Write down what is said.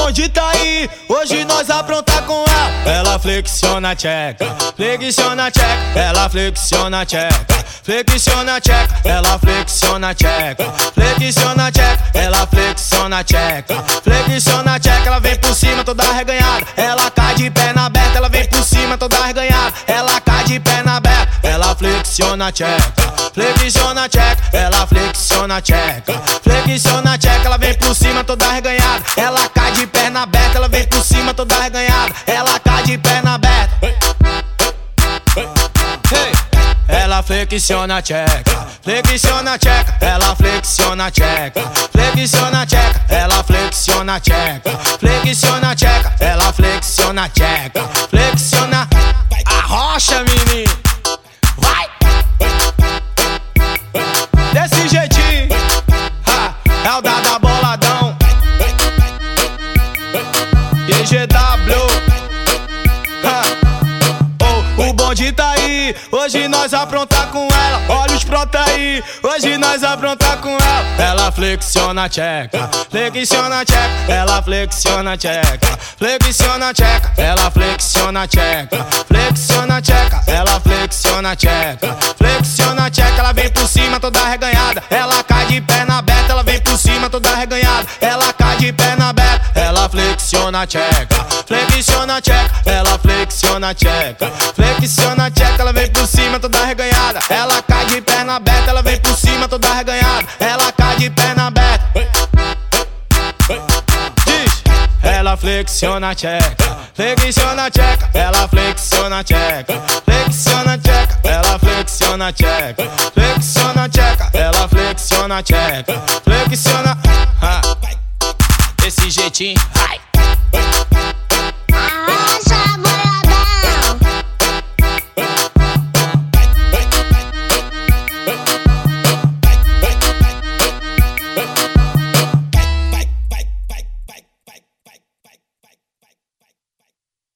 bonde tá aí, hoje nós apronta com ela. Ela flexiona a tcheca, flexiona a tcheca. Ela flexiona a tcheca, flexiona a tcheca. Ela flexiona a tcheca, flexiona a tcheca. Ela flexiona a tcheca, flexiona a tcheca. Ela vem por cima toda arreganhada, ela cai de perna aberta. Ela vem por cima toda arreganhada, ela cai de perna aberta. Ela flexiona a tcheca, flexiona a tcheca. Ela flexiona a tcheca, flexiona a tcheca. Ela vem por cima toda arreganhada, ela cai de perna aberta. Ela vem por cima toda arreganhada, ela cai de perna aberta. Ela flexiona a tcheca, flexiona a tcheca. Ela flexiona a tcheca, flexiona a tcheca. Ela flexiona a tcheca, flexiona a tcheca. Ela flexiona a tcheca, flexiona a rocha, menino. Vai! Desse jeitinho, é o Dada Boladão, EGW. O bonde tá aí, hoje nós apronta com ela. Olha os pronta aí, hoje nós apronta com ela. Ela flexiona a tcheca, flexiona a tcheca. Ela flexiona a tcheca, flexiona a tcheca. Ela flexiona a tcheca, flexiona a tcheca. Ela flexiona a tcheca, flexiona a tcheca. Ela vem por cima toda arreganhada, ela cai de perna aberta. Ela vem por cima toda arreganhada, ela cai de perna aberta. Ela flexiona a tcheca, flexiona a tcheca. Ela flexiona a tcheca, flexiona a tcheca. Ela vem por cima toda arreganhada, ela cai de perna aberta. Ela vem por cima toda arreganhada, ela cai de perna aberta. Diz, ela flexiona a tcheca, flexiona a tcheca. Ela flexiona a tcheca, flexiona a tcheca. Ela flexiona a tcheca, flexiona a tcheca. Ela flexiona a tcheca, flexiona. Desse jeitinho, vai.